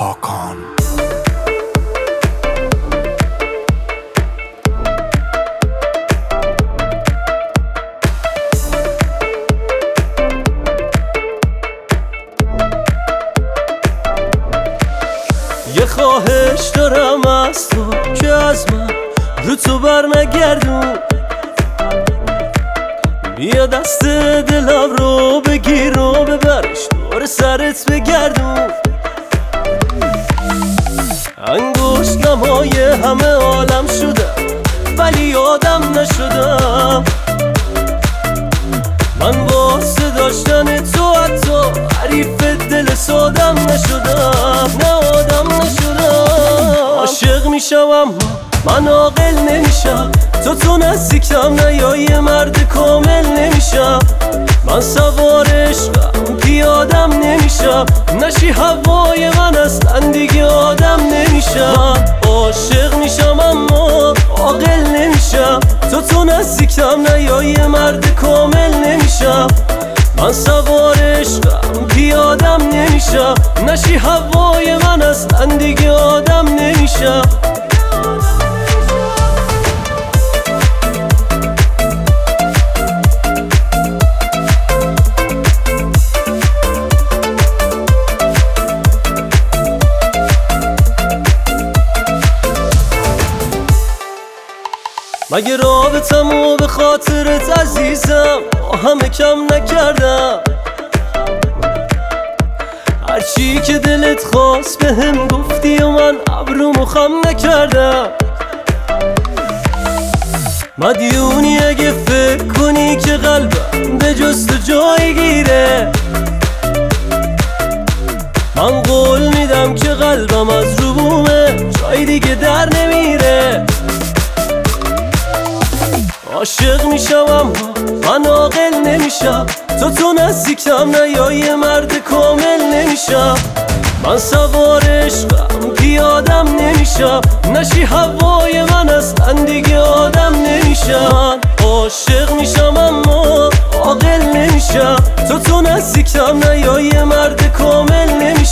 هاکان. یه خواهش دارم از تو که از من رو تو بر نگردون، بیا دست دلم رو بگیر و ببرش دور سرت بگردون. انگشت نمای همه عالم شدم ولی آدم نشدم. من واسه داشتن تو حتی حریف دل سادم نشدم، نه آدم نشدم. عاشق میشم اما من عاقل نمیشم، تو نزدیکم نه یا یه مرد کامل نمیشم. من سوار عشقم پیادم نمیشم، نشی هوای من اصلا دیگه آدم نمیشم. عاشق میشم اما عاقل نمیشم، تو نزدیکم نه یا یه مرد کامل نمیشم. من سوار عشقم پیادم نمیشم، نشی هوای من اصلا دیگه آدم نمیشم. مگه رابطمو به خاطرت عزیزم با همه کم نکردم؟ هرچی که دلت خواست به هم گفتی و من ابرومو خم نکردم. مدیونی اگه فکر کنی که قلبم به جز تو جای گیره. من قول میدم که قلبم از رو بومه جای دیگه در نمیره. عاشق میشم اما من عاقل نمیشم، تو نزدیکم نه یا یه مرد کامل نمیشم. من سوار عشقم پیادم نمیشم، نشی هوای من اصلا دیگه آدم نمیشم. عاشق میشم اما عاقل نمیشم، تو نزدیکم نه یا یه مرد کامل نمیشم.